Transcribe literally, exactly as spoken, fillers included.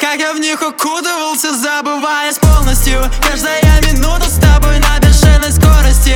как я в них укутывался, забываясь полностью. Каждая минута с тобой на бешеной скорости.